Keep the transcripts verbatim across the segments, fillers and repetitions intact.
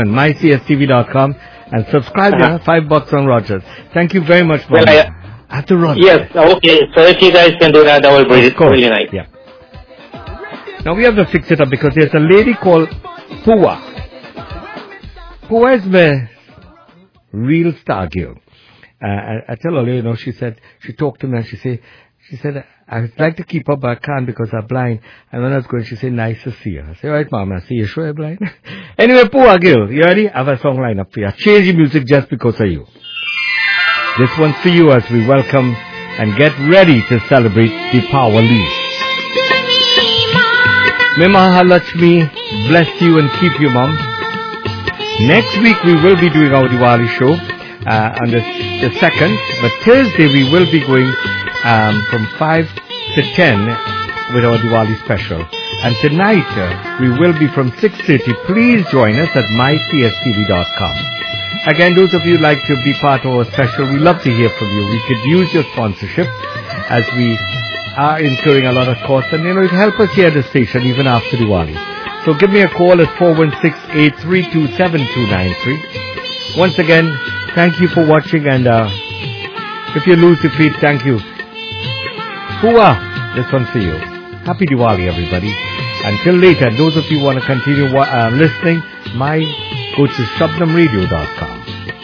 my c s t v dot com and subscribe uh-huh. there. Five bucks on Rogers. Thank you very much, Mom. Well, I, At the Rogers. Yes, okay. So if you guys can do that, that will be really nice. Yeah. Now we have to fix it up because there's a lady called Pua. Pua is my real star girl. Uh, I, I tell her, you know, she said, she talked to me and she said, she said, I'd like to keep up, but I can't because I'm blind. And when I was going, she said, nice to see you. I said, all right, Mama, I see you sure you're blind. Anyway, Pua girl, you ready? I have a song lineup for you. I changed the music just because of you. This one's for you as we welcome and get ready to celebrate Deepawali. May Mahalakshmi bless you and keep you, Mom. Next week we will be doing our Diwali show uh, on the, the second, but Thursday we will be going um, from five to ten with our Diwali special. And tonight uh, we will be from six thirty. Please join us at my c s t v dot com. Again, those of you who like to be part of our special, we love to hear from you. We could use your sponsorship as we are incurring a lot of costs, and you know, it help us here at the station even after Diwali. So give me a call at four one six, eight three two, seven two nine three. Once again, thank you for watching, and uh, if you lose your feet, thank you. Pua, this one's for you. Happy Diwali, everybody. Until later, those of you who want to continue uh, listening, my go to shabnam radio dot com.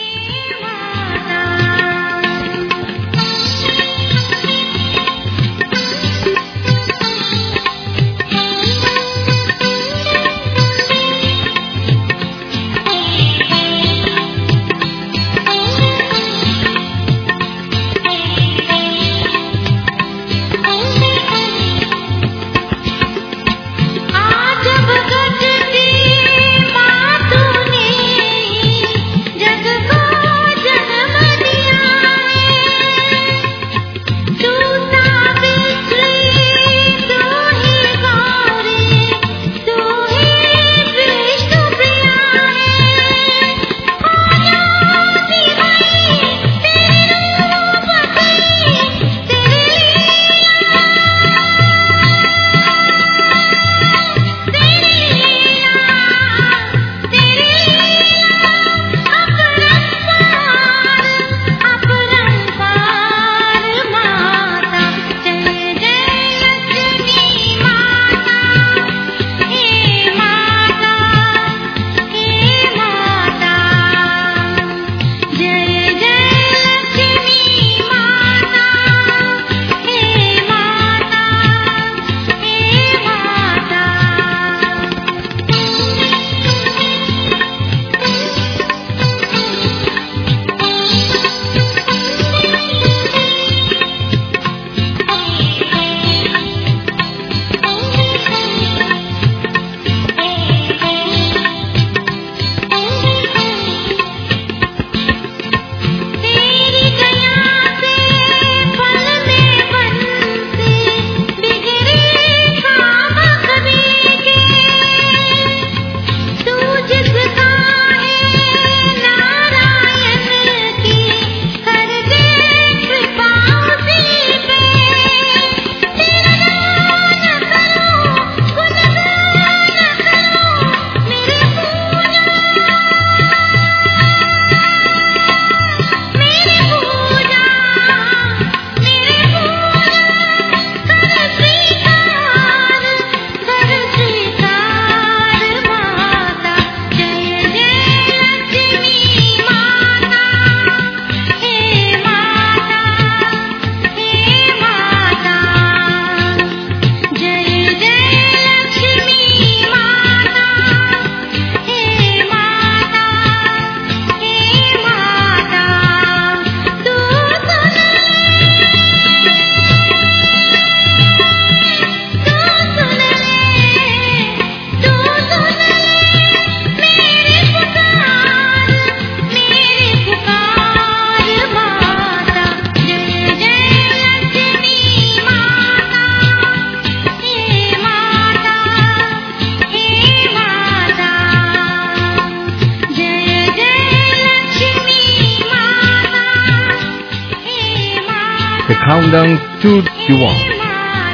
Countdown to Diwali.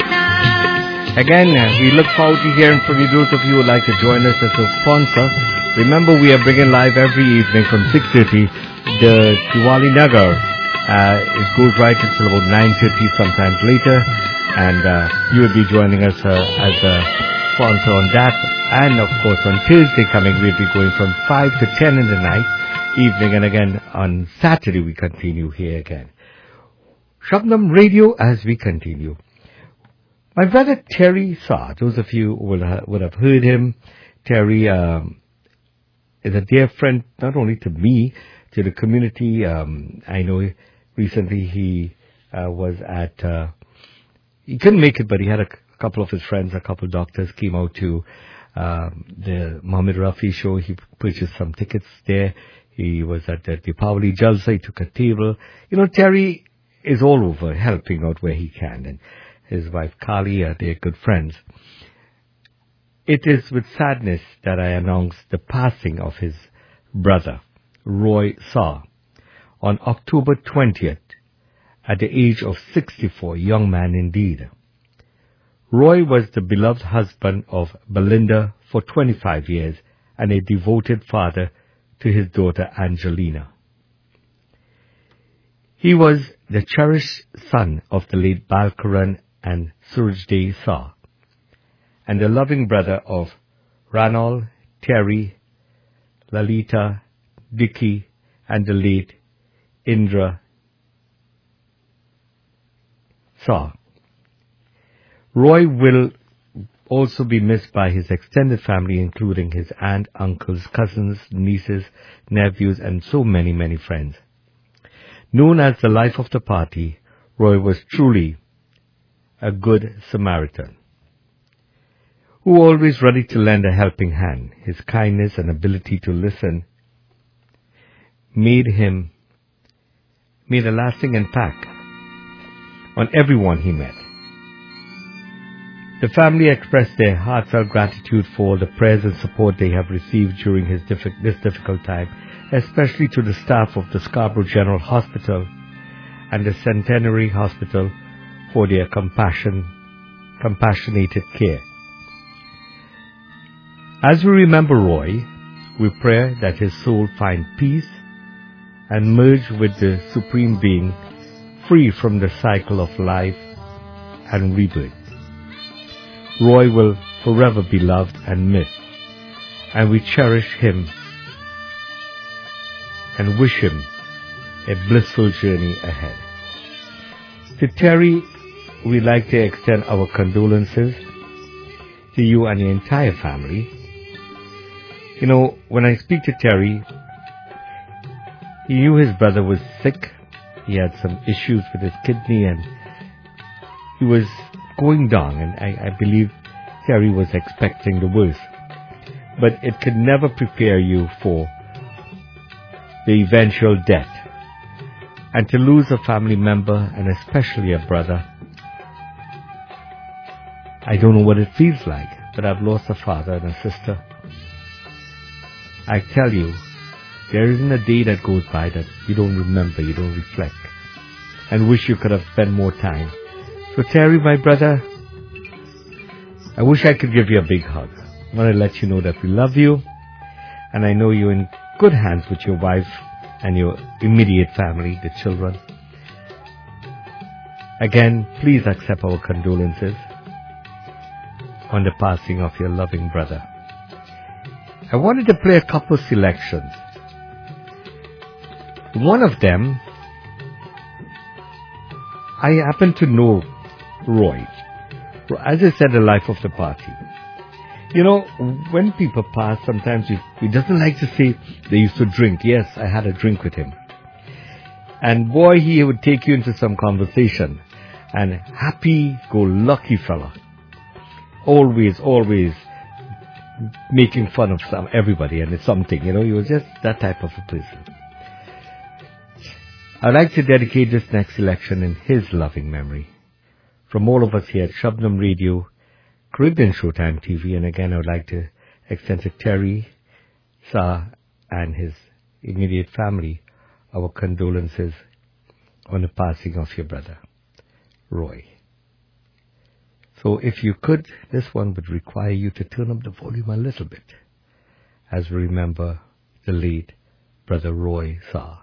Again, uh, we look forward to hearing from you. Those of you who would like to join us as a sponsor, Remember, we are bringing live every evening from six thirty. The Diwali Nagar. Uh, it goes right until about nine thirty, sometimes later. And uh, you will be joining us uh, as a sponsor on that. And of course, on Tuesday coming, we'll be going from five to ten in the night, evening. And again, on Saturday, we continue here again. Shabnam Radio as we continue. My brother Terry Saw, those of you would have, would have heard him. Terry um, is a dear friend, not only to me, to the community. Um, I know recently he uh, was at, uh, he couldn't make it, but he had a, a couple of his friends, a couple of doctors came out to um, the Mohammed Rafi show. He purchased some tickets there. He was at the Deepavali Jalsa. He took a table. You know, Terry is all over helping out where he can. And his wife Kali, uh, they're good friends. It is with sadness that I announce the passing of his brother, Roy Saw, on October twentieth, at the age of sixty-four, young man indeed. Roy was the beloved husband of Belinda for twenty-five years and a devoted father to his daughter Angelina. He was the cherished son of the late Balkaran and Surajday Saw, and the loving brother of Ranal, Terry, Lalita, Dicky, and the late Indra Saw. Roy will also be missed by his extended family, including his aunt, uncles, cousins, nieces, nephews, and so many, many friends. Known as the life of the party, Roy was truly a good Samaritan, who always ready to lend a helping hand. His kindness and ability to listen made him, made a lasting impact on everyone he met. The family expressed their heartfelt gratitude for the prayers and support they have received during his diffi- this difficult time, especially to the staff of the Scarborough General Hospital and the Centenary Hospital for their compassion, compassionated care. As we remember Roy, we pray that his soul find peace and merge with the Supreme Being, free from the cycle of life and rebirth. Roy will forever be loved and missed, and we cherish him and wish him a blissful journey ahead. To Terry, we'd like to extend our condolences to you and your entire family. You know, when I speak to Terry, he knew his brother was sick. He had some issues with his kidney and he was going down, and I, I believe Terry was expecting the worst. But it could never prepare you for the eventual death. And to lose a family member, and especially a brother, I don't know what it feels like, but I've lost a father and a sister. I tell you, there isn't a day that goes by that you don't remember, you don't reflect, and wish you could have spent more time. So Terry, my brother, I wish I could give you a big hug. I want to let you know that we love you, and I know you're in good hands with your wife and your immediate family, the children. Again, please accept our condolences on the passing of your loving brother. I wanted to play a couple of selections. One of them, I happen to know Roy. As I said, the life of the party. You know, when people pass, sometimes he, he doesn't like to say they used to drink. Yes, I had a drink with him. And boy, he would take you into some conversation. And happy-go-lucky fella. Always, always making fun of some everybody and something. You know, he was just that type of a person. I'd like to dedicate this next selection in his loving memory. From all of us here at Shabnam Radio, Caribbean Showtime T V, and again I would like to extend to Terry Saw and his immediate family our condolences on the passing of your brother, Roy. So if you could, this one would require you to turn up the volume a little bit as we remember the late Brother Roy Saar.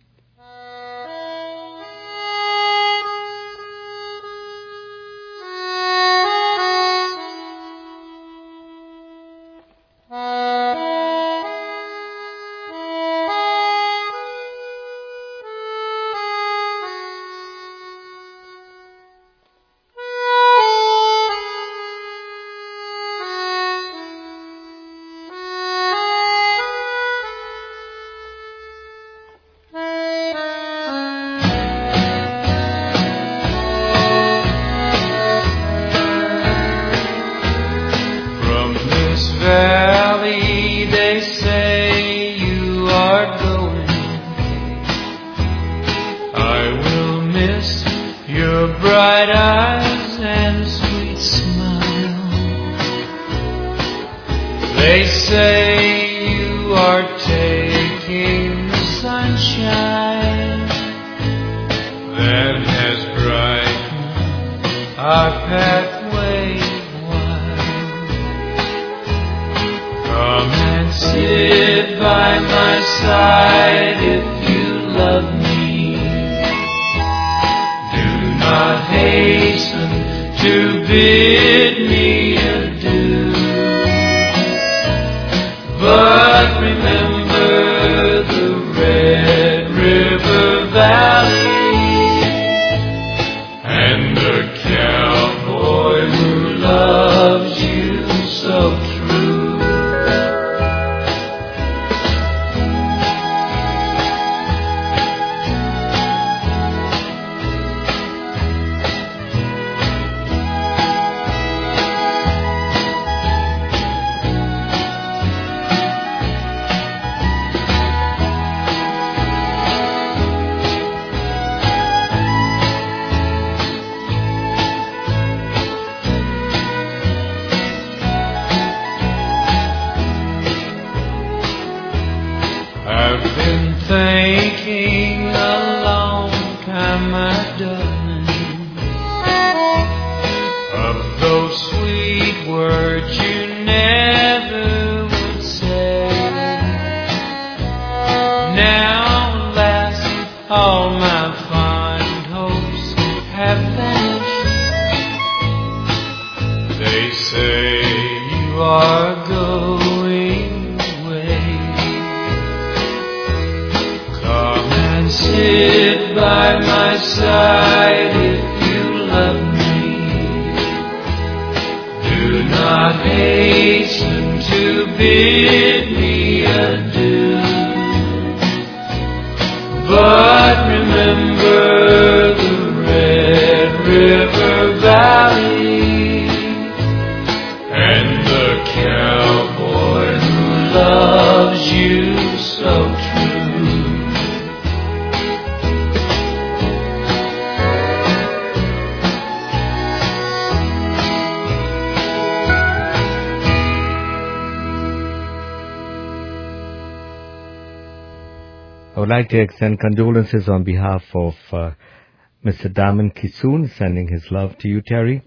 I would like to extend condolences on behalf of uh, Mister Daman Kisoon, sending his love to you, Terry.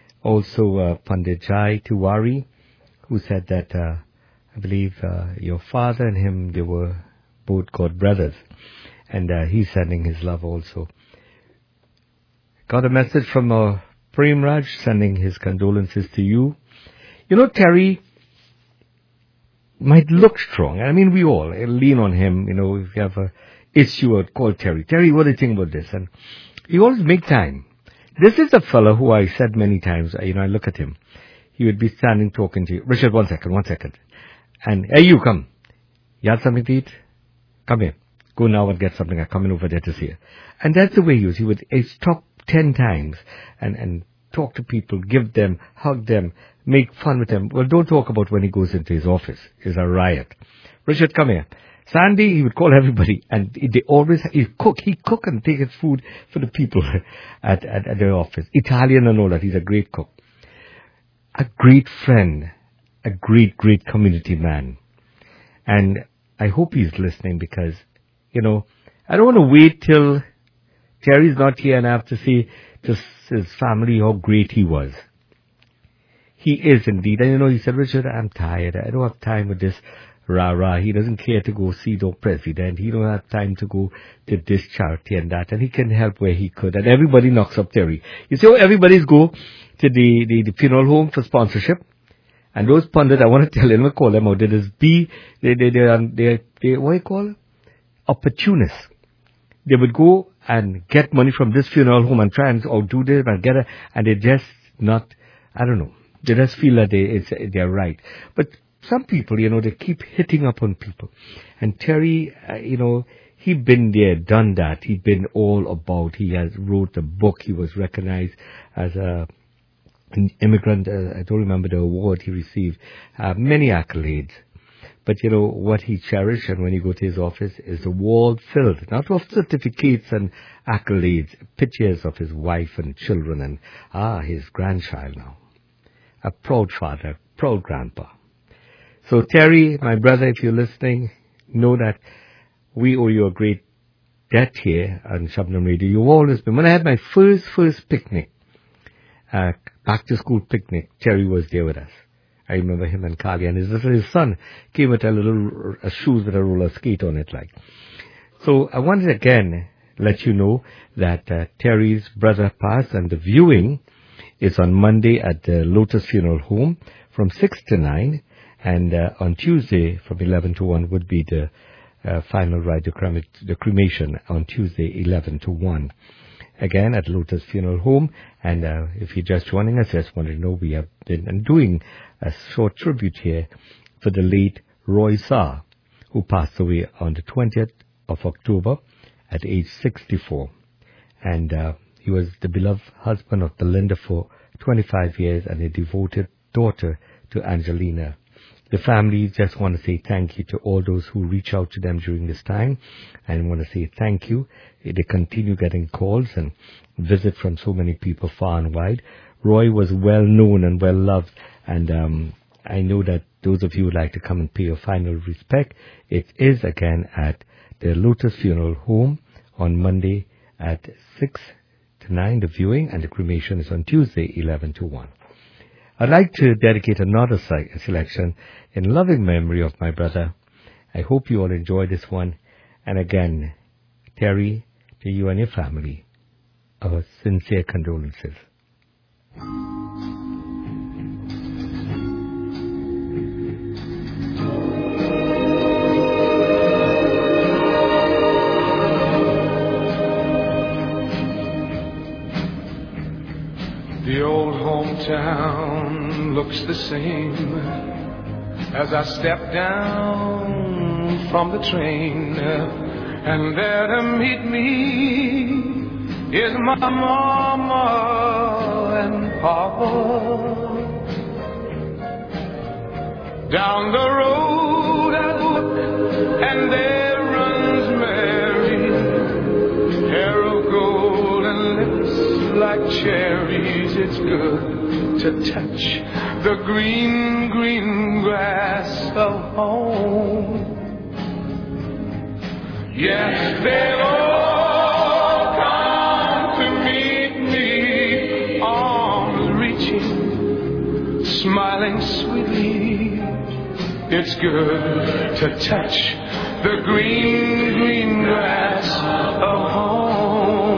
Also, uh, Pandit Jai Tiwari, who said that, uh, I believe, uh, your father and him, they were both God brothers. And uh, he's sending his love also. Got a message from uh, Prem Raj, sending his condolences to you. You know, Terry might look strong. I mean, we all lean on him. You know, if you have a issue, or call Terry. Terry, what do you think about this? And he always make time. This is a fellow who I said many times, you know, I look at him. He would be standing talking to you. Richard, one second, one second. And, hey, you come. You have something to eat? Come here. Go now and get something. I'm coming over there to see you. And that's the way he was. He would he'd stop ten times and, and talk to people, give them, hug them, make fun with them. Well, don't talk about when he goes into his office. It's a riot. Richard, come here. Sandy, he would call everybody, and they always, he cook, he cook and take his food for the people at, at, at their office. Italian and all that. He's a great cook. A great friend. A great, great community man. And I hope he's listening because, you know, I don't want to wait till Terry's not here and I have to say to his family how great he was. He is indeed. And you know, he said, Richard, I'm tired. I don't have time with this rah-rah. He doesn't care to go see the president. He don't have time to go to this charity and that. And he can help where he could. And everybody knocks up Terry. You see how everybody's go to the, the, the funeral home for sponsorship? And those pundits, I want to tell them, I call them out. They just be, they, they, they, are, they, they, what do you call it? Opportunists. They would go and get money from this funeral home and try and outdo them and get it. And they just not, I don't know. They just feel that they, it's, they're right. But some people, you know, they keep hitting up on people. And Terry, uh, you know, he'd been there, done that. He'd been all about. He has wrote a book. He was recognized as a an immigrant. Uh, I don't remember the award he received. Uh, many accolades. But, you know, what he cherished, and when you go to his office, is a wall filled, not of certificates and accolades, pictures of his wife and children and, ah, his grandchild now. A proud father, proud grandpa. So, Terry, my brother, if you're listening, know that we owe you a great debt here on Shabnam Radio. You've always been. When I had my first, first picnic, uh, back-to-school picnic, Terry was there with us. I remember him and Kali, and his, his son came with a little uh, shoes with a roller skate on it, like. So I wanted again let you know that uh, Terry's brother passed, and the viewing is on Monday at the Lotus Funeral Home from six to nine, and uh, on Tuesday from eleven to one would be the uh, final rite, the, crema- the cremation on Tuesday eleven to one. Again at Lotus Funeral Home, and uh, if you're just joining us, just want to know we have been doing a short tribute here for the late Roy Saar, who passed away on the twentieth of October at age sixty-four. And uh, he was the beloved husband of Belinda for twenty-five years and a devoted daughter to Angelina. The family just want to say thank you to all those who reach out to them during this time, and want to say thank you. They continue getting calls and visit from so many people far and wide. Roy was well known and well loved, and um, I know that those of you who would like to come and pay your final respect, it is again at the Lotus Funeral Home on Monday at six to nine, the viewing, and the cremation is on Tuesday eleven to one. I'd like to dedicate another selection in loving memory of my brother. I hope you all enjoy this one. And again, Terry, to you and your family, our sincere condolences. The old hometown looks the same as I step down from the train, and there to meet me is my mama and papa. Down the road I look, and there runs Mary, hair of gold and lips like cherries. It's good to touch the green, green grass of home. Yes, they'll all come to meet me, arms reaching, smiling sweetly. It's good to touch the green, green grass of home.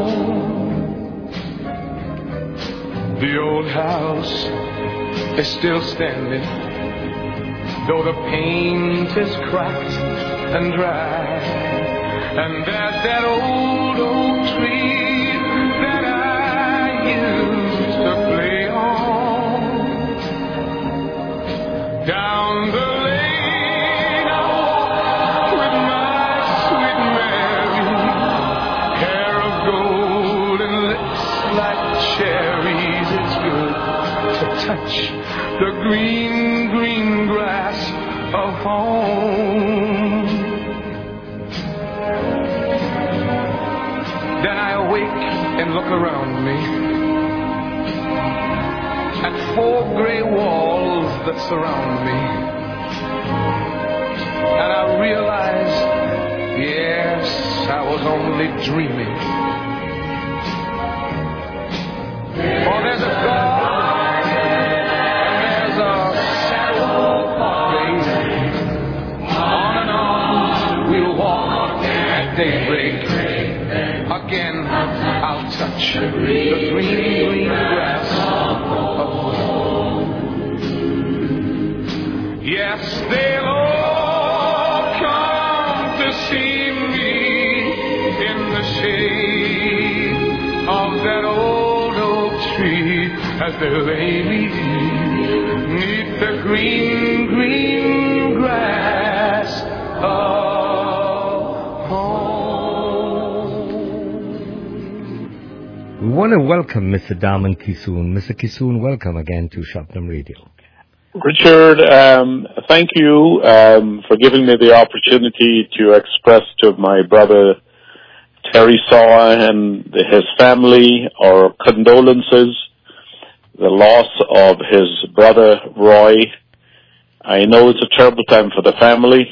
The old house is still standing, though the paint is cracked and dry. And there's that old oak tree that I used to play on. Down the lane I walk with my sweet Mary, hair of gold and lips like cherries. It's good to touch the green, green grass of home. Then I awake and look around me at four gray walls that surround me, and I realize, yes, I was only dreaming. For there's a God, and there's a sad old place daybreak, again I'll touch the green, green grass of home. Yes, they'll all come to see me in the shade of that old oak tree as they lay me neath the green, green grass of home. We want to welcome Mister Daman Kisoon. Mister Kisoon, welcome again to Shabnam Radio. Richard, um, thank you um, for giving me the opportunity to express to my brother Terry Saw and his family our condolences, the loss of his brother Roy. I know it's a terrible time for the family,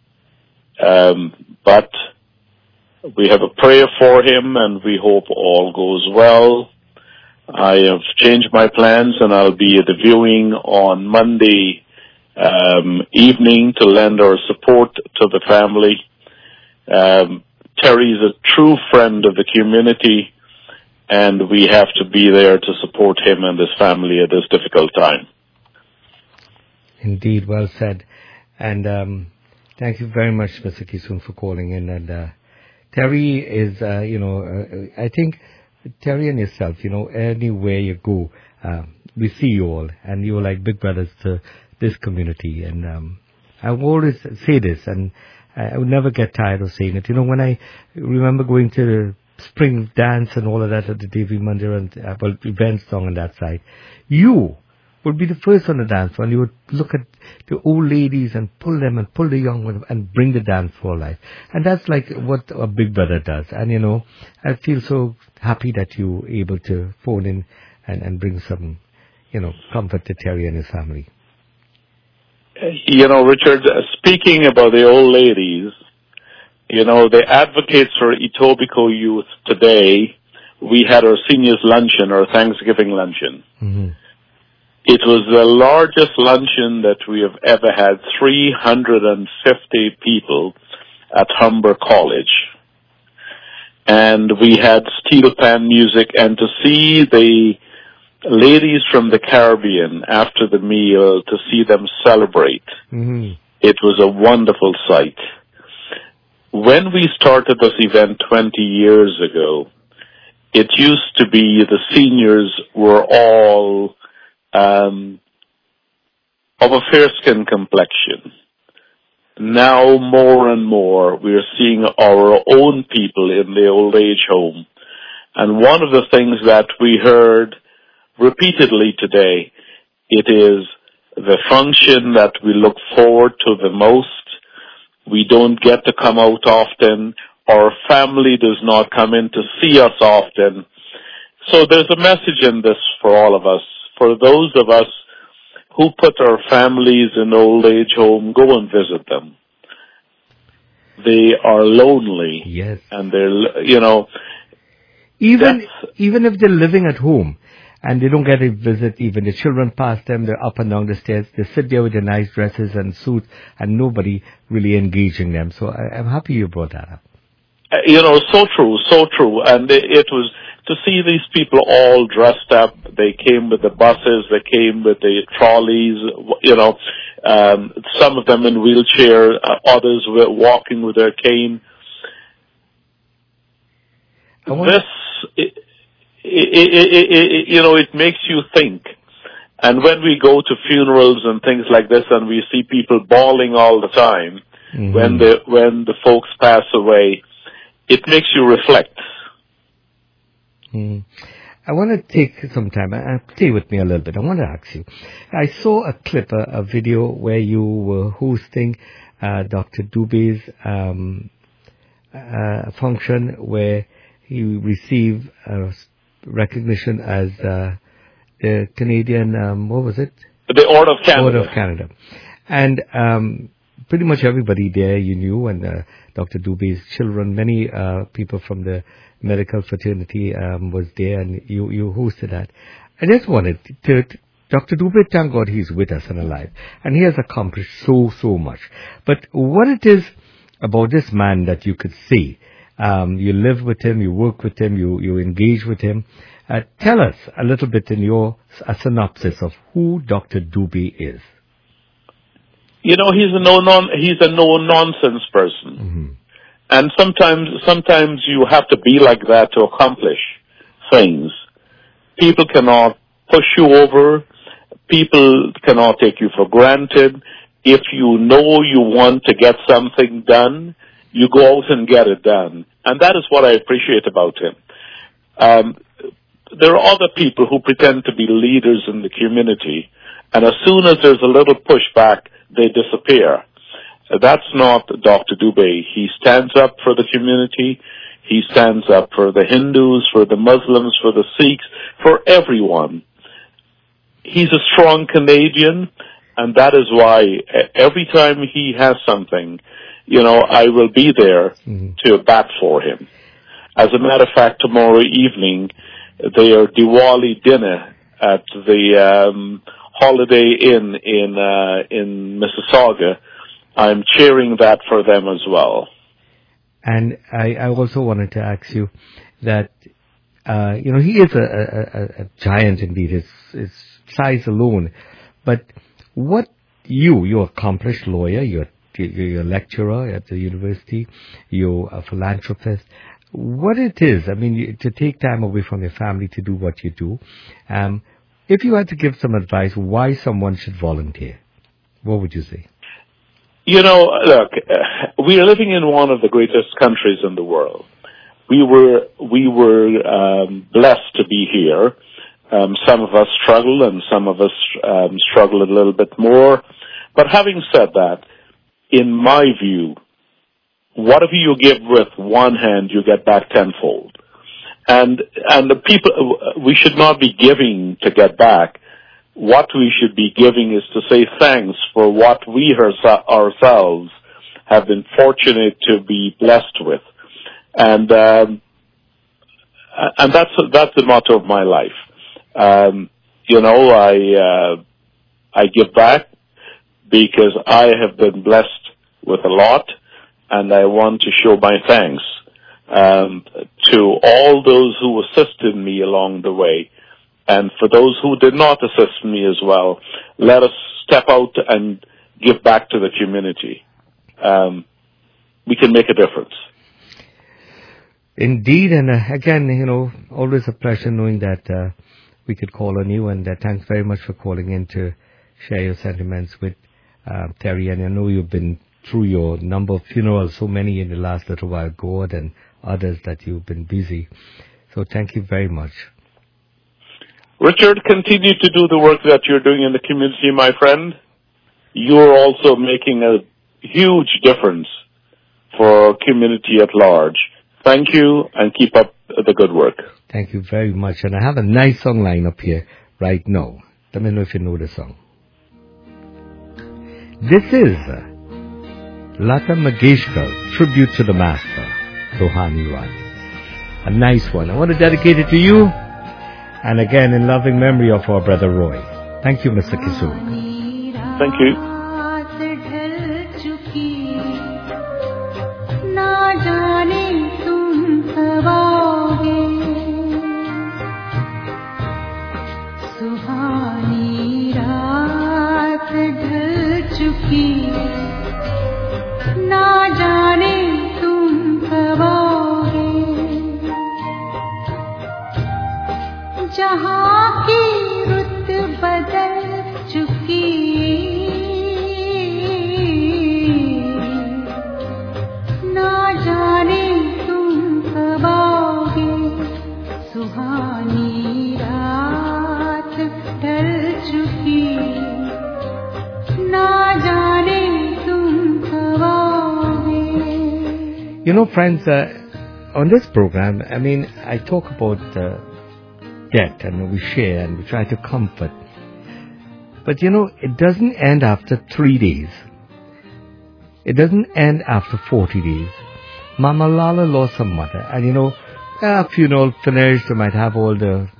um, but we have a prayer for him and we hope all goes well. I have changed my plans and I'll be at the viewing on Monday um, evening to lend our support to the family. Um, Terry is a true friend of the community and we have to be there to support him and his family at this difficult time. Indeed, well said. And um, thank you very much, Mister Kisoon, for calling in. And uh, Terry is, uh, you know, uh, I think Terry and yourself, you know, anywhere you go, uh, we see you all, and you're like big brothers to this community. And um, I will always say this, and I would never get tired of saying it. You know, when I remember going to the spring dance and all of that at the Devi Mandir and uh, well, events song on that side, you would be the first on the dance floor, and you would look at the old ladies and pull them and pull the young ones and bring the dance floor alive. And that's like what a big brother does. And, you know, I feel so happy that you're able to phone in and, and bring some, you know, comfort to Terry and his family. You know, Richard, speaking about the old ladies, you know, the advocates for Etobicoke youth today, we had our seniors luncheon, our Thanksgiving luncheon. Mm-hmm. It was the largest luncheon that we have ever had, three hundred fifty people at Humber College. And we had steel pan music, and to see the ladies from the Caribbean after the meal, to see them celebrate, mm-hmm. It was a wonderful sight. When we started this event twenty years ago, it used to be the seniors were all um, of a fair skin complexion. Now more and more we are seeing our own people in the old age home. And one of the things that we heard repeatedly today, it is the function that we look forward to the most. We don't get to come out often. Our family does not come in to see us often. So there's a message in this for all of us. For those of us who put our families in old age home, go and visit them. They are lonely. Yes. And they're, you know. Even, even if they're living at home and they don't get a visit, even the children pass them, they're up and down the stairs, they sit there with their nice dresses and suits and nobody really engaging them. So I, I'm happy you brought that up. Uh, you know, so true, so true. And it, it was to see these people all dressed up. They came with the buses, they came with the trolleys, you know, um, some of them in wheelchair, uh, others were walking with their cane. This, it, it, it, it, you know, it makes you think. And when we go to funerals and things like this and we see people bawling all the time, mm-hmm. when the when the folks pass away, it makes you reflect. Mm. I want to take some time, uh, stay with me a little bit. I want to ask you, I saw a clip, a, a video where you were hosting uh, Doctor Dubé's um, uh, function where he received uh, recognition as uh, the Canadian, um, what was it? The Order of Canada. Order of Canada. And um, pretty much everybody there you knew, and uh, Doctor Dubé's children, many uh, people from the medical fraternity um, was there, and you, you hosted that. I just wanted to, to Doctor Dubé, thank God he's with us and alive, and he has accomplished so, so much. But what it is about this man that you could see. Um, you live with him, you work with him, you, you engage with him. Uh, tell us a little bit in your a synopsis of who Doctor Dubey is. You know, he's a no non he's a no nonsense person, mm-hmm. and sometimes sometimes you have to be like that to accomplish things. People cannot push you over. People cannot take you for granted. If you know you want to get something done, you go out and get it done, and that is what I appreciate about him. Um, there are other people who pretend to be leaders in the community, and as soon as there's a little pushback, they disappear. That's not Doctor Dubey. He stands up for the community. He stands up for the Hindus, for the Muslims, for the Sikhs, for everyone. He's a strong Canadian, and that is why every time he has something, you know, I will be there mm-hmm. to bat for him. As a matter of fact, tomorrow evening, their Diwali dinner at the um, Holiday Inn in uh, in Mississauga, I'm cheering that for them as well. And I, I also wanted to ask you that, uh, you know, he is a, a, a giant indeed, his, his size alone. But what you, you're an accomplished lawyer, you're, you're a lecturer at the university, you're a philanthropist, what it is, I mean, you, to take time away from your family to do what you do, um, if you had to give some advice why someone should volunteer, what would you say? You know, look, uh, we are living in one of the greatest countries in the world. We were we were um, blessed to be here. Um, some of us struggle, and some of us um, struggle a little bit more. But having said that, in my view, whatever you give with one hand, you get back tenfold. And and the people, we should not be giving to get back. What we should be giving is to say thanks for what we ourselves have been fortunate to be blessed with, and um, and that's that's the motto of my life. Um, you know, I uh, I give back because I have been blessed with a lot, and I want to show my thanks um, to all those who assisted me along the way. And for those who did not assist me as well, let us step out and give back to the community. Um, we can make a difference. Indeed, and uh, again, you know, always a pleasure knowing that uh, we could call on you, and uh, thanks very much for calling in to share your sentiments with uh, Terry. And I know you've been through your number of funerals, so many in the last little while, God, and others that you've been busy. So thank you very much. Richard, continue to do the work that you're doing in the community, my friend. You're also making a huge difference for our community at large. Thank you, and keep up the good work. Thank you very much. And I have a nice song line up here right now. Let me know if you know the song. This is Lata Mangeshkar, Tribute to the Master, Suhani Raat. A nice one. I want to dedicate it to you. And again, in loving memory of our brother Roy. Thank you, Mister Kisung. Thank you. जहाँ की रुत बदल चुकी ना जाने तुम कब आओगे सुहानी रात ढल चुकी ना जाने तुम कब आओगे. You know, friends, uh, on this program, I mean, I talk about uh, death, and we share and we try to comfort. But you know, it doesn't end after three days. It doesn't end after forty days. Mama Lala lost her mother, and you know, a funeral finished, we might have all the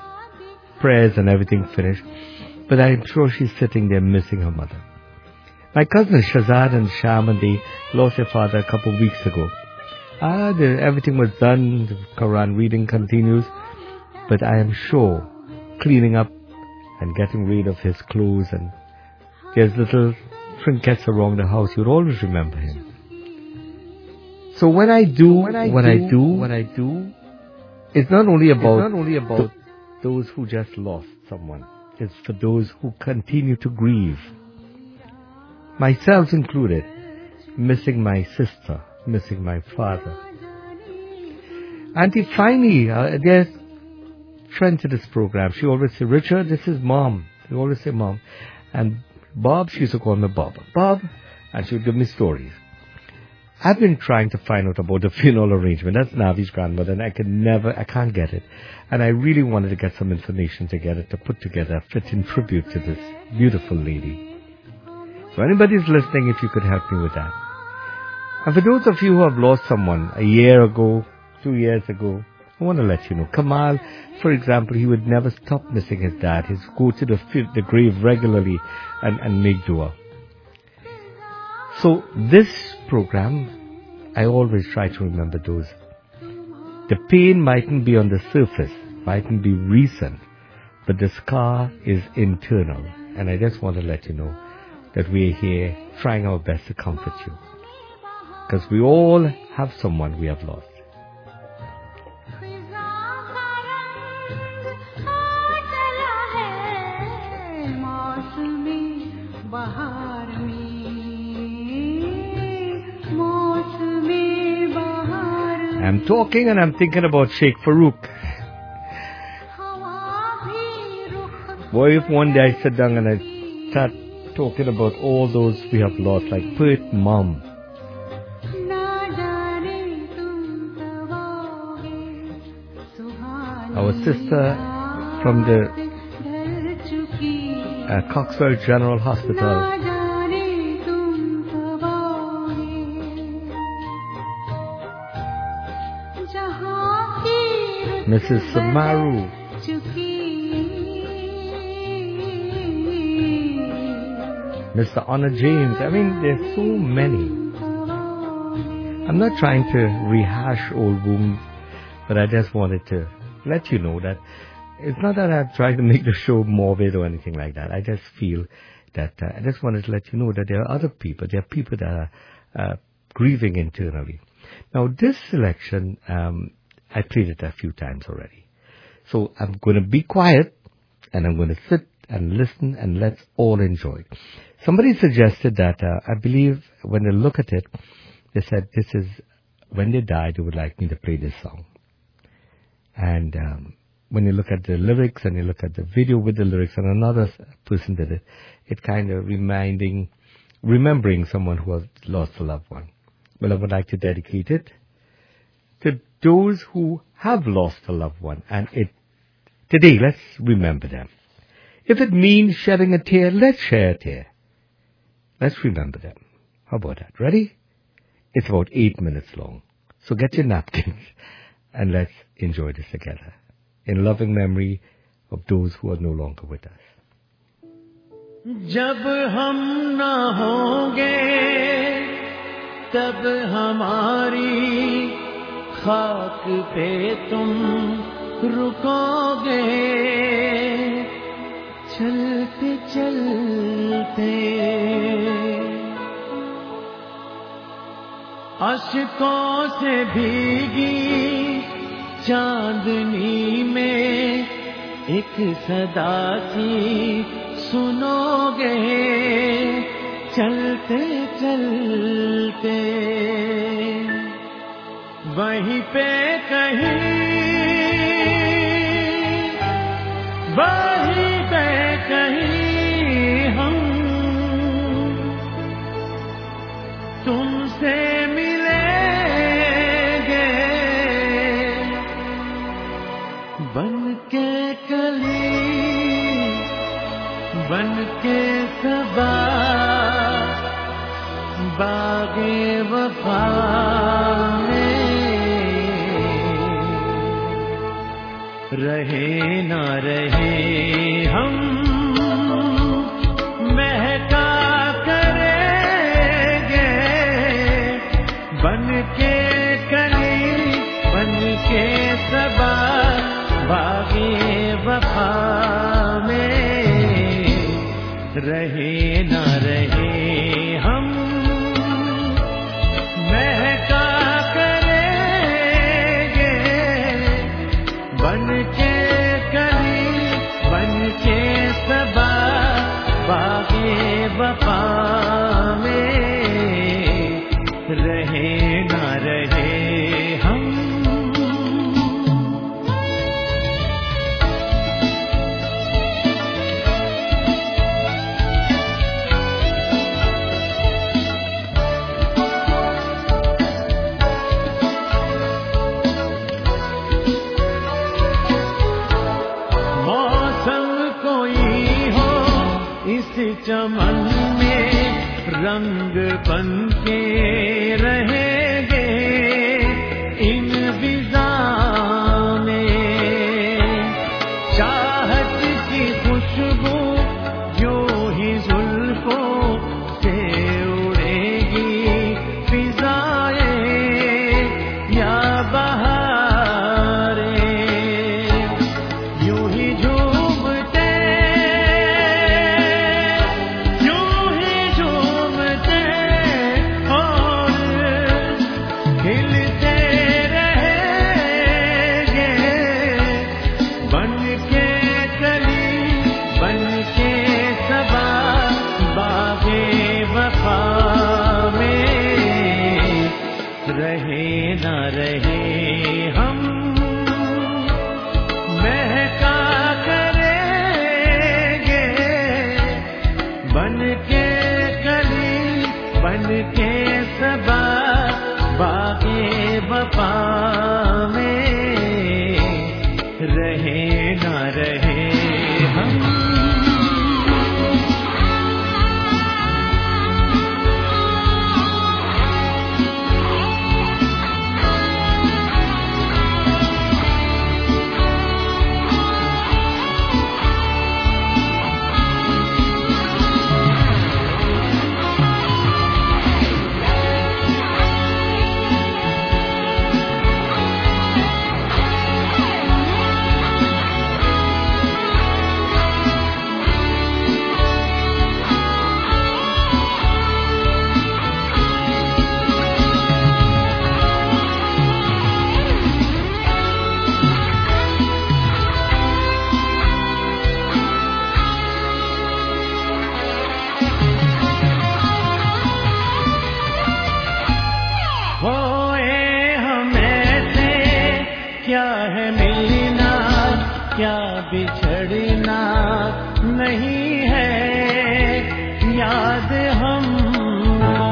prayers and everything finished, but I'm sure she's sitting there missing her mother. My cousins Shazad and Shaman, they lost their father a couple of weeks ago. Ah, the, everything was done, the Quran reading continues, but I am sure cleaning up and getting rid of his clothes and there's little trinkets around the house, you'll always remember him. So when I do, when I what do, I do, what I do, it's not only about, not only about th- those who just lost someone. It's for those who continue to grieve. Myself included, missing my sister, missing my father. Auntie Finey, uh, there's friend to this program. She always say, Richard, this is Mom. She always say Mom. And Bob, she used to call me Bob. Bob, and she would give me stories. I've been trying to find out about the funeral arrangement. That's Navi's grandmother, and I can never, I can't get it. And I really wanted to get some information together to put together a fitting tribute to this beautiful lady. So anybody's listening, if you could help me with that. And for those of you who have lost someone a year ago, two years ago, I want to let you know. Kamal, for example, he would never stop missing his dad. He'd go to the, the grave regularly and, and make dua. So this program, I always try to remember those. The pain mightn't be on the surface, mightn't be recent, but the scar is internal. And I just want to let you know that we're here trying our best to comfort you. Because we all have someone we have lost. I'm talking and I'm thinking about Sheikh Farouk. Boy, if one day I sit down and I start talking about all those we have lost, like poet Mom. Our sister from the uh, Coxwell General Hospital. Missus Samaru. Mister Honor James. I mean, there's so many. I'm not trying to rehash old wounds, but I just wanted to let you know that it's not that I'm trying to make the show morbid or anything like that. I just feel that uh, I just wanted to let you know that there are other people. There are people that are uh, grieving internally. Now, this selection, um, I played it a few times already. So I'm going to be quiet and I'm going to sit and listen and let's all enjoy. Somebody suggested that, uh, I believe when they look at it, they said this is, when they died, they would like me to play this song. And um, when you look at the lyrics and you look at the video with the lyrics and another person did it, it kind of reminding, remembering someone who has lost a loved one. Well, I would like to dedicate it to those who have lost a loved one. And it today, let's remember them. If it means shedding a tear, let's shed a tear. Let's remember them. How about that? Ready? It's about eight minutes long. So get your napkins and let's enjoy this together. In loving memory of those who are no longer with us. जब हम ना होंगे तब हमारी खाक पे तुम रुकोगे चलते चलते अश्कों से भीगी चांदनी में एक सदा सी सुनोगे चलते चलते वहीं पे कहीं वहीं पे कहीं हम तुमसे मिलेंगे बन के कली बन के सबा बागे वफा में रहे ना रहे हम महका करे के कली बन के सबा बागे वफा में रहे न रहे हम महका करेंगे बन के कली बन के सबा बागे वफा में रहे न रहे हम। चमन में रंग बन के रहेंगे इन विज़ा में चाहत की खुशबू जो ही जुल्फों से उड़ेगी फिज़ाएं या बहारें यूं ही झूमते रहे न रहे हम महका करेंगे बन के कली बन के सबा बागे वफा में रहे न रहे हम। क्या है मिलना क्या बिछड़ना नहीं है याद हमको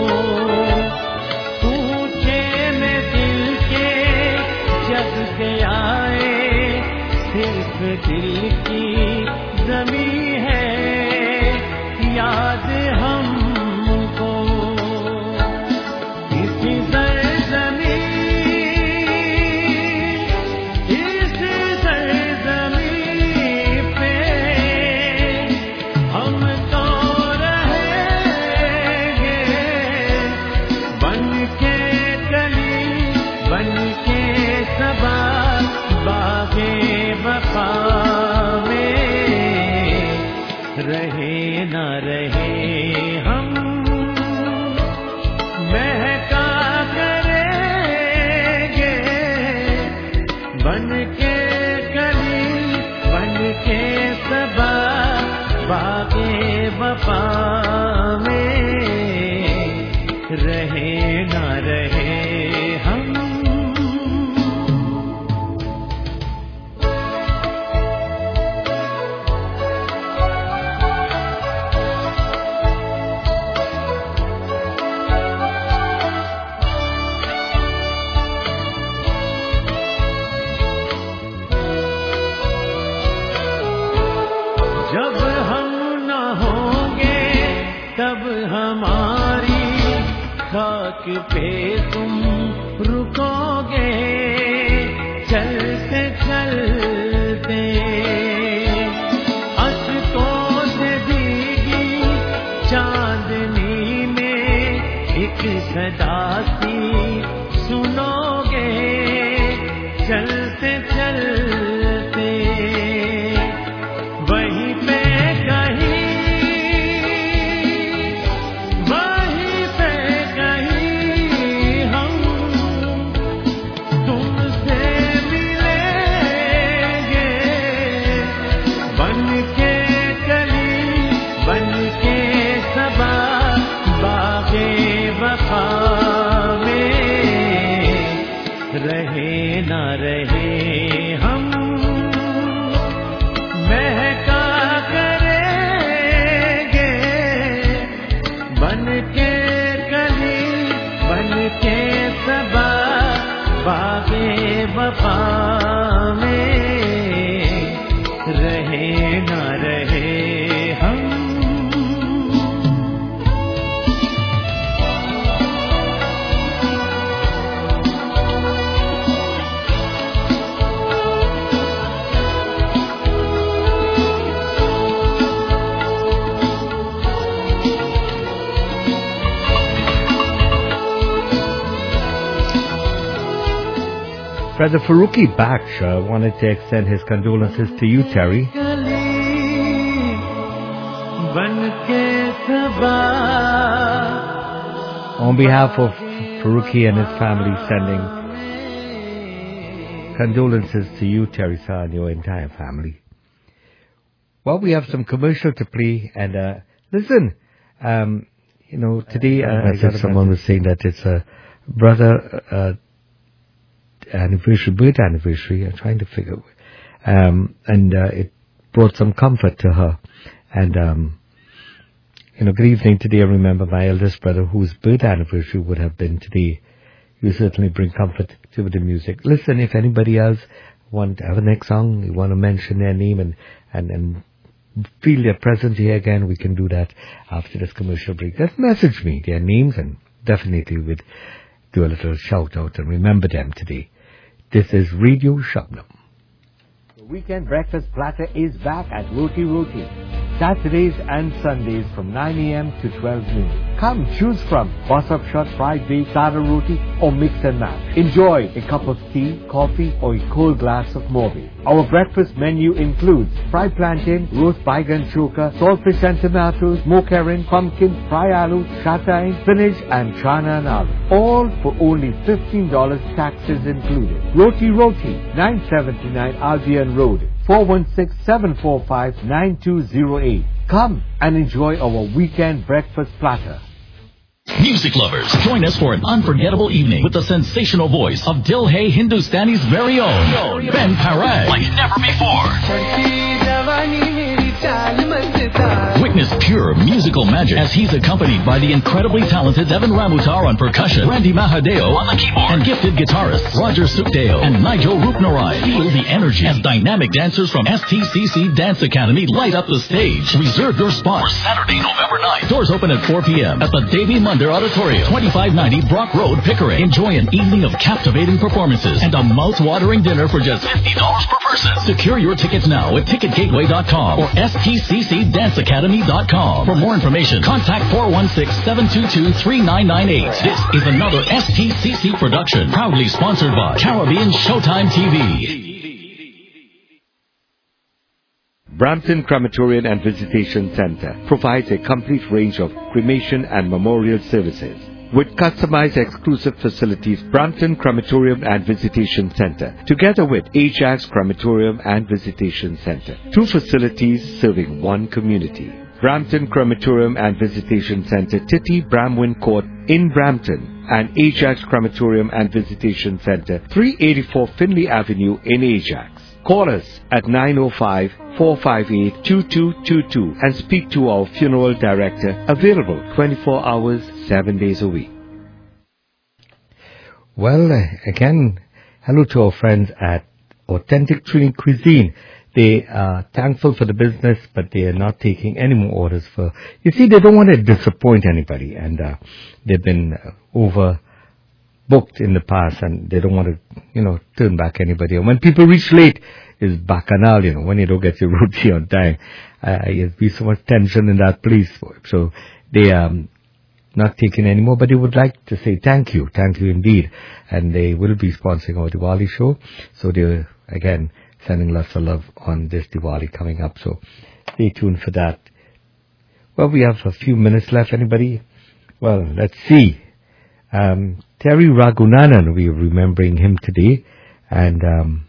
पूछे में दिल के जग के आए सिर्फ दिल की जमी है याद हमको इसी सरजमी रहे न रहे हम महका करेंगे बन के कली बन के सबा बागे वफा में रहे न रहे हम। जब हम न होंगे तब हमारी खाक पे तुम रुकोगे चलते चलते अश्कों से भीगी चांदनी में एक सदा सी Brother Faruqi Baksh uh, wanted to extend his condolences to you, Terry. On behalf of Faruqi and his family, sending condolences to you, Teresa, and your entire family. Well, we have some commercial to play, and uh, listen, um, you know, today uh, I got someone was saying that it's a brother uh, anniversary, birth anniversary. I'm trying to figure, um, and uh, it brought some comfort to her. And um, you know, good evening today. I remember my eldest brother, whose birth anniversary would have been today. You certainly bring comfort to the music. Listen, if anybody else want to have a next song, you want to mention their name and and and feel their presence here again, we can do that after this commercial break. Just message me their names, and definitely we'll do a little shout out and remember them today. This is Radio Shabnam. The weekend breakfast platter is back at Roti Roti. Saturdays and Sundays from nine a.m. to twelve noon. Come choose from boss up shot, fried baked, sada roti, or mix and match. Enjoy a cup of tea, coffee, or a cold glass of morbi. Our breakfast menu includes fried plantain, roast baigan choka, saltfish and tomatoes, smoked herring, pumpkin, fry aloo, shatai, spinach, and chana and aloo. All for only fifteen dollars, taxes included. Roti Roti, nine seventy-nine Albion Road, four one six, seven four five, nine two zero eight. Come and enjoy our weekend breakfast platter. Music lovers, join us for an unforgettable evening with the sensational voice of Dilhay Hindustani's very own Ben Parag, like never before. Witness pure musical magic as he's accompanied by the incredibly talented Devin Ramutar on percussion, Randy Mahadeo on the keyboard, and gifted guitarists Roger Sukdeo and Nigel Rupnarai. Feel the energy as dynamic dancers from S T C C Dance Academy light up the stage. Reserve your spot for Saturday, November ninth. Doors open at four p.m. at the Davy Munder Auditorium, twenty-five ninety Brock Road, Pickering. Enjoy an evening of captivating performances and a mouth-watering dinner for just fifty dollars per person. Secure your tickets now at ticket gateway dot com or S T C C dance academy dot com. For more information, contact four one six, seven two two, three nine nine eight. This is another S T C C production, proudly sponsored by Caribbean Showtime T V. Brampton Crematorium and Visitation Center provides a complete range of cremation and memorial services. With customized exclusive facilities, Brampton Crematorium and Visitation Center, together with Ajax Crematorium and Visitation Center, two facilities serving one community. Brampton Crematorium and Visitation Center, Titty Bramwin Court in Brampton, and Ajax Crematorium and Visitation Center, three eighty-four Finley Avenue in Ajax. Call us at nine oh five, four five eight, two two two two and speak to our funeral director, available twenty-four hours, seven days a week. Well, uh, again, hello to our friends at Authentic Trini Cuisine. They are thankful for the business, but they are not taking any more orders for... You see, they don't want to disappoint anybody, and uh, they've been uh, over... booked in the past, and they don't want to, you know, turn back anybody. And when people reach late, is bacchanal, you know, when you don't get your roti on time. Uh, there's be so much tension in that place. So they are um, not taking any more, but they would like to say thank you, thank you indeed. And they will be sponsoring our Diwali show. So they're, again, sending lots of love on this Diwali coming up. So stay tuned for that. Well, we have a few minutes left. Anybody? Well, let's see. Um, Terry Ragunanan, we are remembering him today, and um,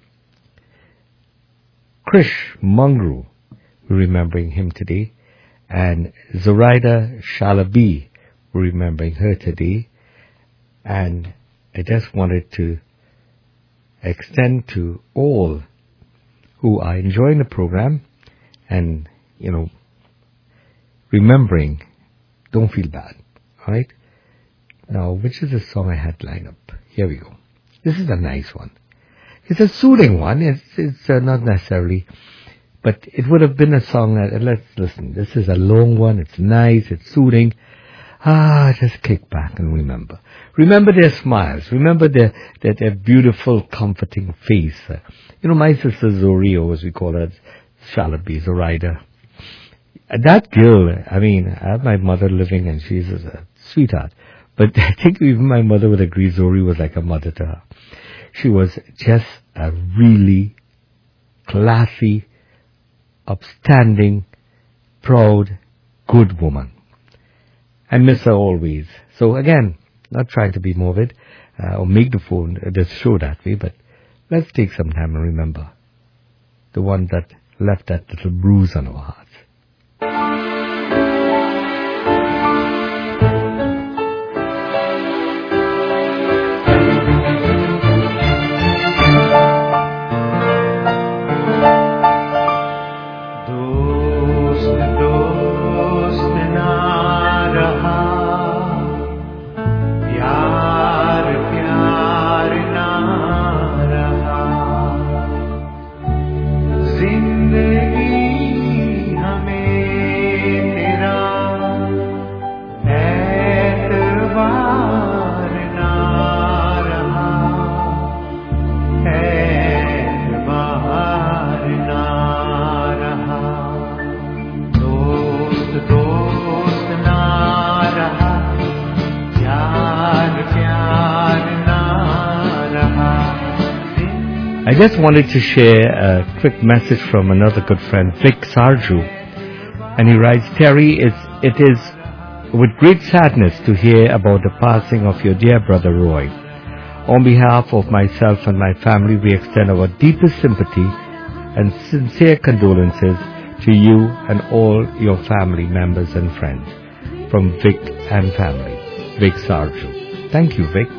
Krish Mungru, we're remembering him today, and Zoraida Shalabi, we're remembering her today, and I just wanted to extend to all who are enjoying the program and, you know, remembering, don't feel bad, all right? Now, which is the song I had lined up? Here we go. This is a nice one. It's a soothing one. It's, it's uh, not necessarily, but it would have been a song that, let's listen. This is a long one. It's nice. It's soothing. Ah, just kick back and remember. Remember their smiles. Remember their, their, their beautiful, comforting face. Uh, you know, my sister Zorio, as we call her, Shalabi, Zoraida. That girl, I mean, I have my mother living, and she's a sweetheart. But I think even my mother would agree Zori was like a mother to her. She was just a really classy, upstanding, proud, good woman. I miss her always. So again, not trying to be morbid uh, or make the phone uh, the show that way, but let's take some time and remember the one that left that little bruise on our hearts. I just wanted to share a quick message from another good friend, Vic Sarju. And he writes, Terry, it's, it is with great sadness to hear about the passing of your dear brother Roy. On behalf of myself and my family, we extend our deepest sympathy and sincere condolences to you and all your family members and friends. From Vic and family, Vic Sarju. Thank you, Vic.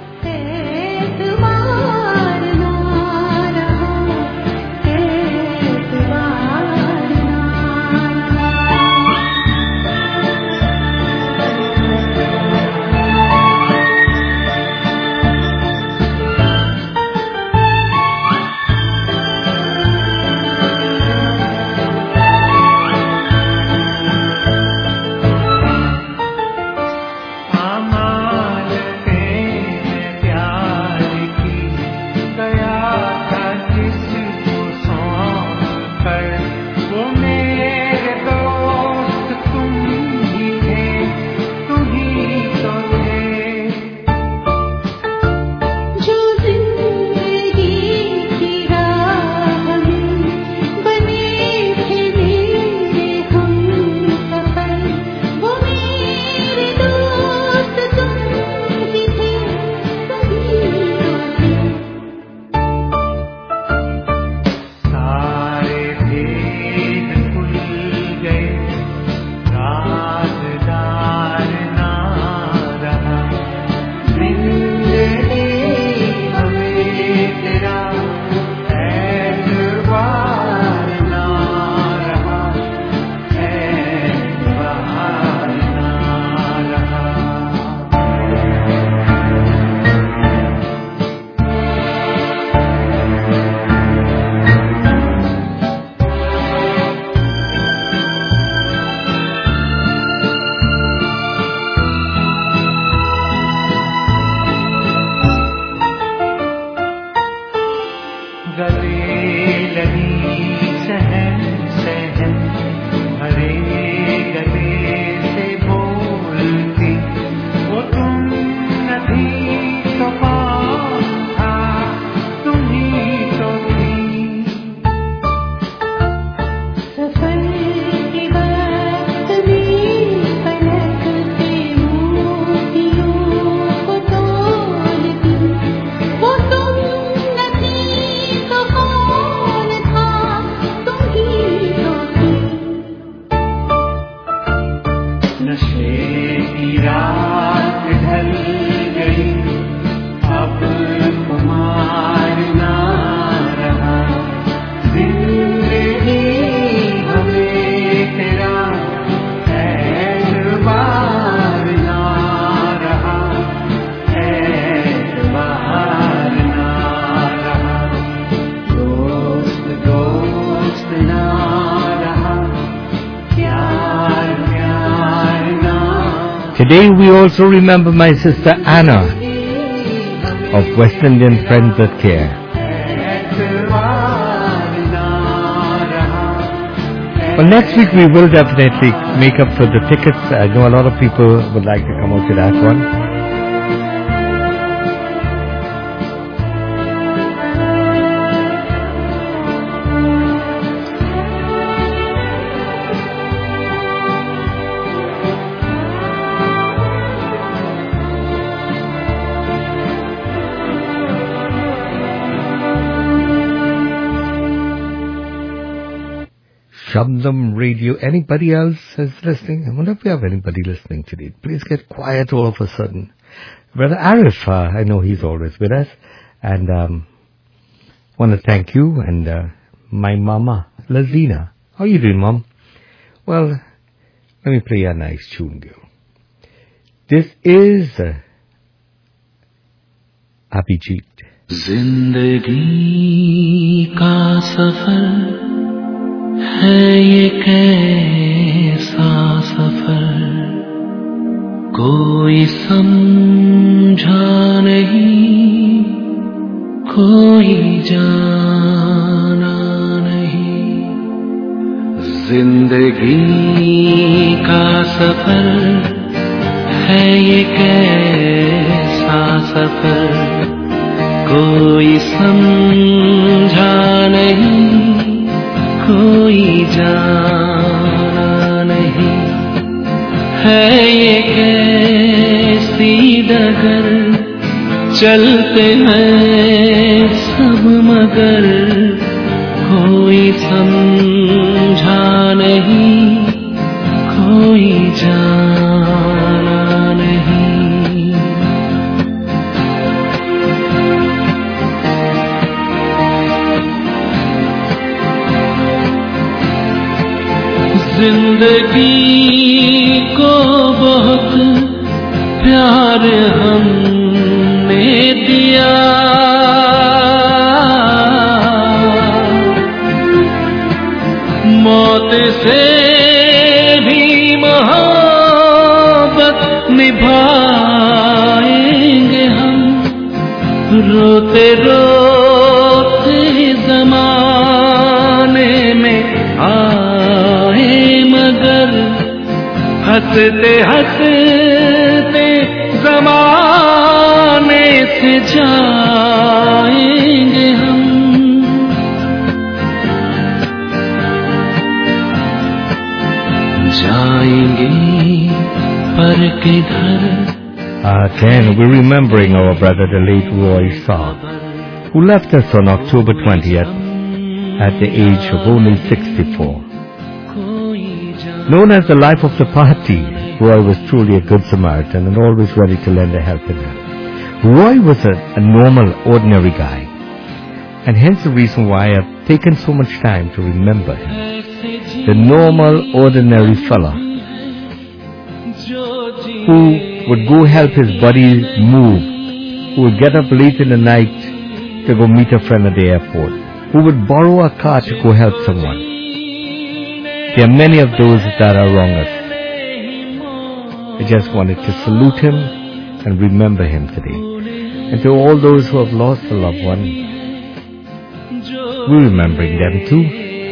Today we also remember my sister Anna of West Indian Friends that Care. Well, next week we will definitely make up for the tickets. I know a lot of people would like to come out to that one. Shabdam Radio. Anybody else is listening? I wonder if we have anybody listening today. Please get quiet all of a sudden. Brother Arif, uh, I know he's always with us. And um, want to thank you and uh, my mama, Lazina. How you doing, Mom? Well, let me play a nice tune, girl. This is uh, Abhijit. जिंदगी का सफर है ये कैसा सफर कोई समझा नहीं कोई जाना नहीं जिंदगी का सफर है ये कैसा सफर कोई समझा नहीं कोई जाना नहीं है ये कैसी डगर चलते हैं सब मगर कोई समझा नहीं कोई जाना नहीं जिंदगी को बहुत प्यार हमने दिया मौत से भी मोहब्बत निभाएंगे हम रोते रोते जमाने में आए मगर हंसते हंसते जमाने से जाएंगे हम जाएंगे पर किधर. Again, we're remembering our brother, the late Roy Saab, who left us on October twentieth at the age of only sixty-four. Known as the life of the party, Roy was truly a good Samaritan and always ready to lend a helping hand. Roy was a, a normal, ordinary guy, and hence the reason why I've taken so much time to remember him. The normal, ordinary fella who would go help his buddy move, who would get up late in the night to go meet a friend at the airport, who would borrow a car to go help someone. There are many of those that are wrong us. I just wanted to salute him and remember him today. And to all those who have lost a loved one, we're remembering them too.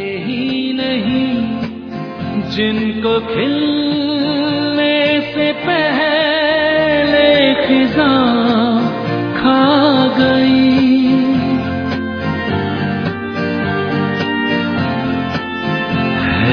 जिनको खिलने से पहले खिज़ां खा गई है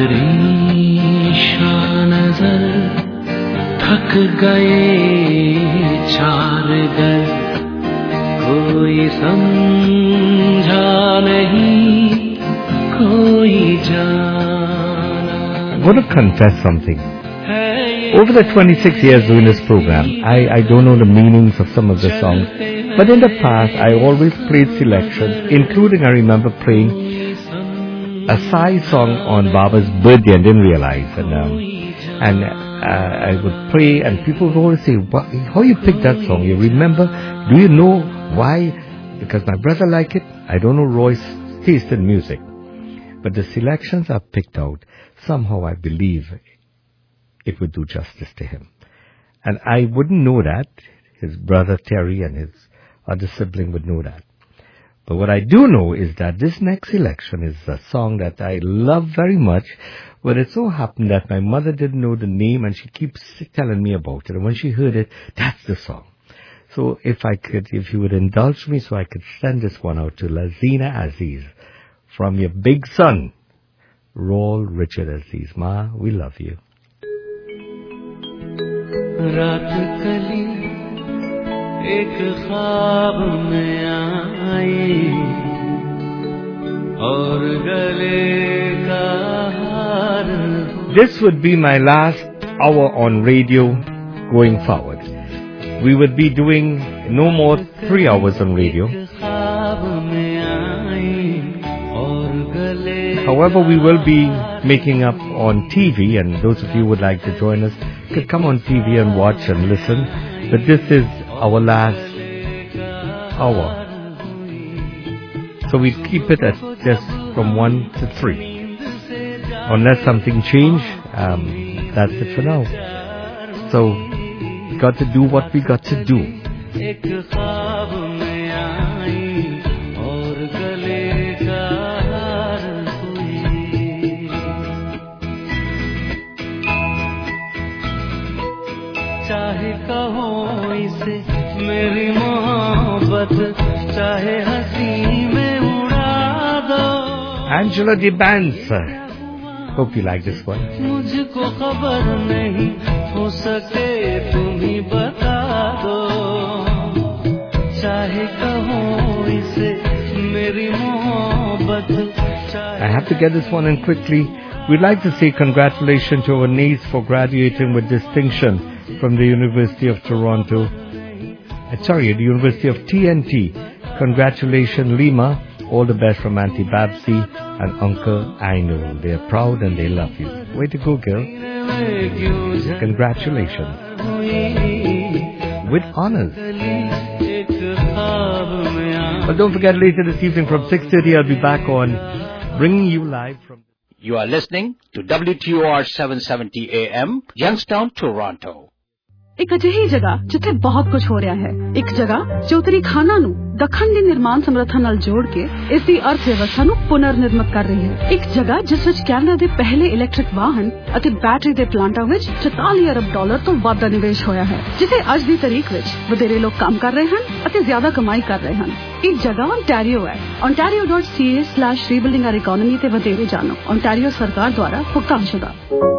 परेशान नजर थक गए चार घर कोई समझा नहीं कोई जान. I'm going to confess something. Over the twenty-six years doing this program, I, I don't know the meanings of some of the songs, but in the past I always played selections, including I remember playing a Sai song on Baba's birthday and didn't realize. And, um, and uh, I would play and people would always say, how you picked that song? You remember? Do you know why? Because my brother liked it. I don't know Roy's taste in music. But the selections are picked out. Somehow I believe it would do justice to him. And I wouldn't know that. His brother Terry and his other sibling would know that. But what I do know is that this next selection is a song that I love very much. But it so happened that my mother didn't know the name and she keeps telling me about it. And when she heard it, that's the song. So if I could, if you would indulge me so I could send this one out to Lazina Aziz. From your big son, Roll Richard Aziz. Ma, we love you. रात कली एक ख्वाब में आई और गले का this would be my last hour on radio going forward. We would be doing no more three hours on radio. However, we will be making up on T V, and those of you who would like to join us could come on T V and watch and listen. But this is our last hour. So we keep it at just from one to three. Unless something change, um, that's it for now. So, we got to do what we got to do. चाहे कहो इसे मेरी मोहब्बत चाहे हंसी में उड़ा दो Angela De Banz. Hope you like this one. मुझको खबर नहीं हो सके तुम ही बता दो चाहे कहो इसे मेरी मोहब्बत I have to get this one in quickly. We'd like to say congratulations to our niece for graduating with distinction from the University of Toronto. Uh, sorry, the University of T N T. Congratulations, Lima. All the best from Auntie Babsy and Uncle Ainul. They are proud and they love you. Way to go, girl. Congratulations. With honors. But don't forget, later this evening from six thirty, I'll be back on bringing you live from... You are listening to W T O R seven seventy A M, Youngstown, Toronto. ਇੱਕ ਅਜਿਹੀ ਜਗ੍ਹਾ ਜਿੱਥੇ ਬਹੁਤ ਕੁਝ ਹੋ ਰਿਹਾ ਹੈ, ਇੱਕ ਜਗ੍ਹਾ ਜੋ ਉਤਰੀ ਖਾਨਾ ਨੂੰ ਦੱਖਣ ਦੀ ਨਿਰਮਾਣ ਸਮਰੱਥਾ ਨਾਲ ਜੋੜ ਕੇ ਇਸ ਦੀ ਅਰਥ ਵਿਵਸਥਾ ਨੂੰ ਪੁਨਰ ਨਿਰਮਿਤ ਕਰ ਰਹੀ ਹੈ। ਇੱਕ ਜਗ੍ਹਾ ਜਿਸ ਵਿੱਚ ਕੈਨੇਡਾ ਦੇ ਪਹਿਲੇ ਇਲੈਕਟ੍ਰਿਕ ਵਾਹਨ ਅਤੇ ਬੈਟਰੀ ਦੇ ਪਲਾਂਟਾਂ ਵਿੱਚ ਚੁਤਾਲੀ ਅਰਬ ਡਾਲਰ ਤੋਂ ਵੱਧ ਦਾ ਨਿਵੇਸ਼ ਹੋਇਆ ਹੈ, ਜਿੱਥੇ ਅੱਜ ਦੀ ਤਾਰੀਖ ਵਿੱਚ ਵਧੇਰੇ ਲੋਕ ਕੰਮ ਕਰ ਰਹੇ ਹਨ ਅਤੇ ਜ਼ਿਆਦਾ ਕਮਾਈ ਕਰ ਰਹੇ ਹਨ। ਇੱਕ ਜਗ੍ਹਾ ontario ਹੈ। ontario dot c a slash rebuilding our economy ਤੇ ਵਧੇਰੇ ਜਾਣੋ। ontario ਸਰਕਾਰ ਦੁਆਰਾ ਭੁਗਤਾਨਸ਼ੁਦਾ।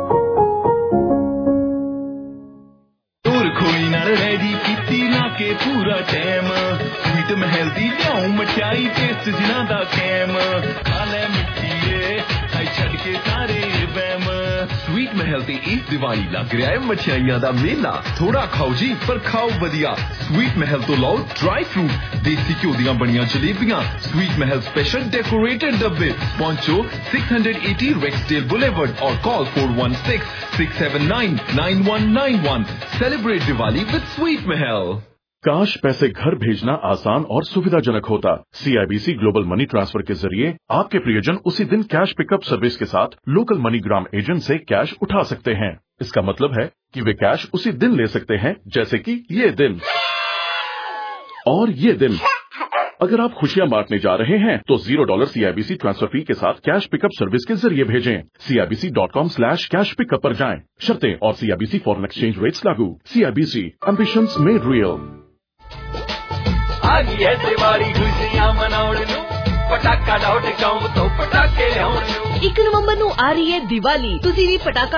के पूरा टैम स्वीट महल दी जाऊं मठियाई टेस्ट जिना दा कैम खाले मिठिए खाई छड़ के सारे वैम स्वीट महल दी इस दिवाली लग रहा है मठियाइयां दा मेला थोड़ा खाओ जी पर खाओ बढ़िया स्वीट महल तो लाओ ड्राई फ्रूट देसी घ्यो दियां बनियां जलेबियां स्वीट महल स्पेशल डेकोरेटेड डब्बे पहुंचो six eighty Rexdale Boulevard और call four one six six seven nine nine one nine one celebrate Diwali with Sweet Mahal. काश पैसे घर भेजना आसान और सुविधाजनक होता। सीआईबीसी ग्लोबल मनी ट्रांसफर के जरिए आपके प्रियजन उसी दिन कैश पिकअप सर्विस के साथ लोकल मनीग्राम एजेंट से कैश उठा सकते हैं। इसका मतलब है कि वे कैश उसी दिन ले सकते हैं, जैसे कि ये दिन और ये दिन। अगर आप खुशियां बांटने जा रहे हैं तो zero dollar CIBC transfer fee के साथ कैश पिकअप सर्विस के जरिए भेजें। CIBC dot com slash cash pickup पर जाएं। शर्तें और सीआईबीसी फॉरेन एक्सचेंज रेट्स लागू। CIBC ambitions made real. आ गई है दिवाली खुशियां मनाउण नूं पटाका डॉट कॉम तो पटाके लियाउण नूं। ਇੱਕ ਨਵੰਬਰ ਨੂੰ ਆ ਰਹੀ ਹੈ ਦੀਵਾਲੀ। ਤੁਸੀਂ ਵੀ ਪਟਾਕਾ